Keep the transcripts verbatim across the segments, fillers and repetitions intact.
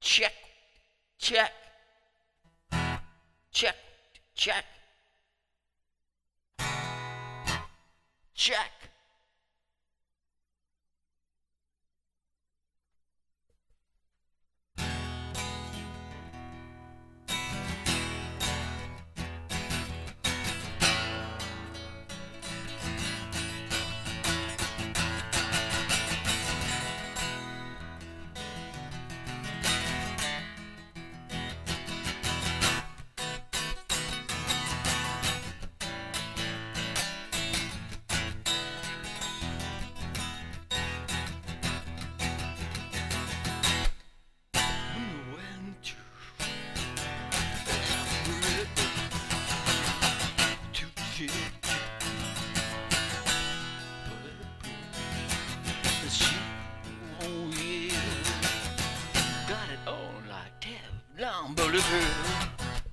Check, check, check, check, check. Long bulletproof.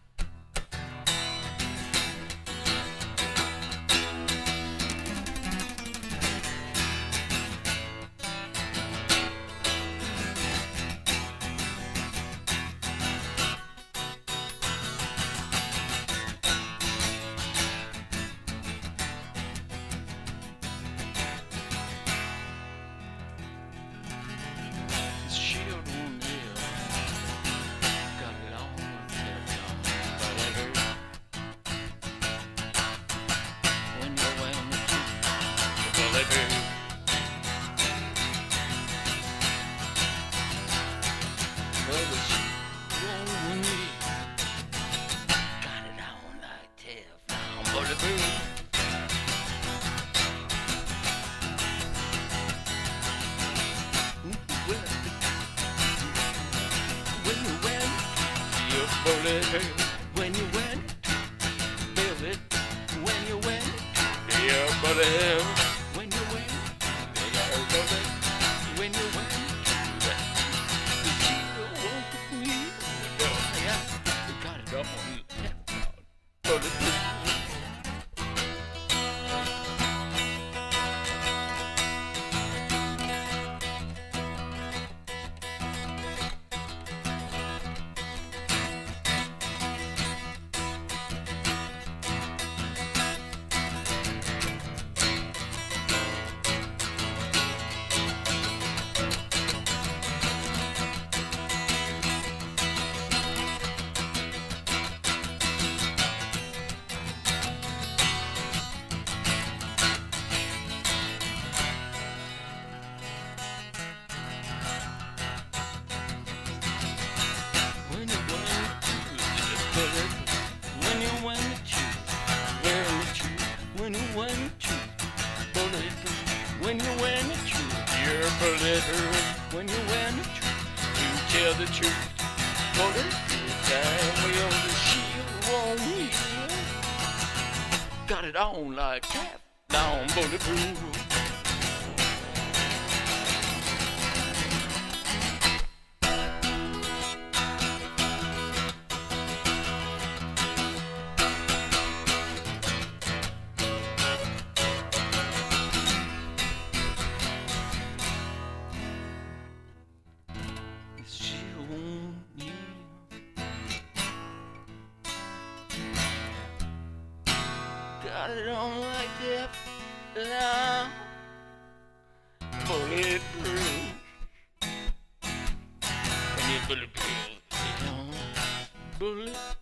When you win, feel it. When you win, yeah, bullet. When you win, yeah, bullet. When you win, yeah, you got it up on bullet. When you win the truth, wearing the truth. When you win the truth, bulletproof. When you win the truth, you're bulletproof. When you win the truth, you tell the truth. Bulletproof time, we on the shield won't need. Got it on like Teflon bulletproof. Got it on like Teflon bulletproof. When you bulletproof, you know, bulletproof.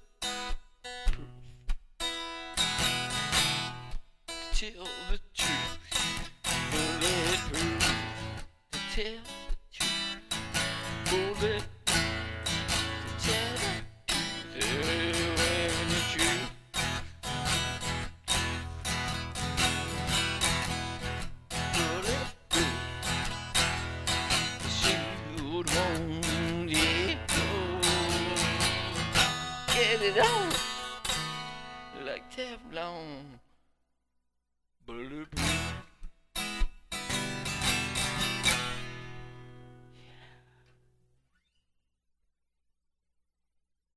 Tell the truth, bulletproof. Tell the truth, bulletproof. Tell the truth. Get it on like Teflon bulletproof.